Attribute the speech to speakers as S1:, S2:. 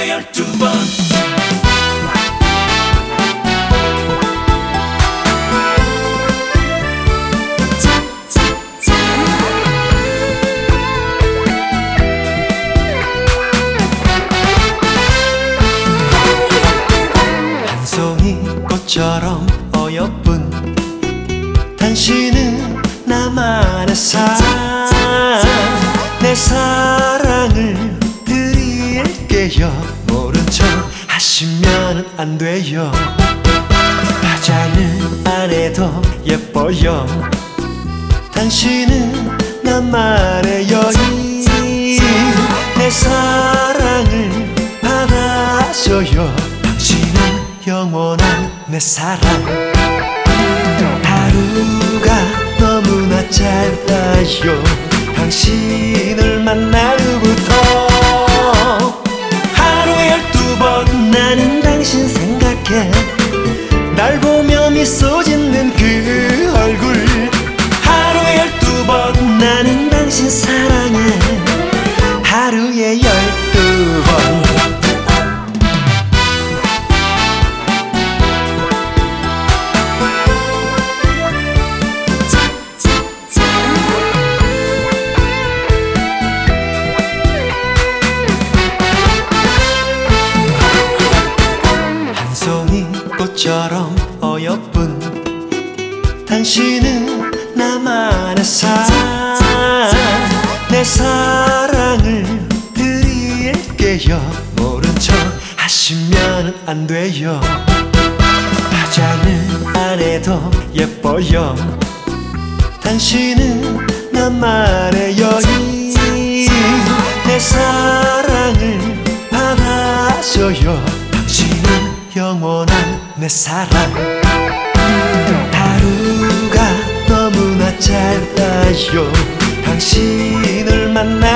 S1: 하루에 12번
S2: 한 송이 꽃처럼 어여쁜 당신은 나만의 사랑, 내 사랑을 드릴게요. 모른 척 하시면 안 돼요. 화장을 안 해도 예뻐요. 당신은 나만의 여인, 내 사랑을 받아줘요. 당신은 영원한 내 사랑. 하루가 너무나 짧아요. 당신을 만날 후부터 하루에 12번 나는 당신 생각해. 날 보며 미소 짓는 그 얼굴. 하루에 12번 나는 당신 사랑해. 하루에 12번. 꽃처럼 어여쁜 당신은 나만의 사랑, 내 사랑을 드릴게요. 모른 척 하시면 안 돼요. 화장을 안 해도 예뻐요. 당신은 나만의 여인, 내 사랑을 받아줘요. 당신은 영원한 내 사랑. 하루가 너무나 짧아요. 당신을 만나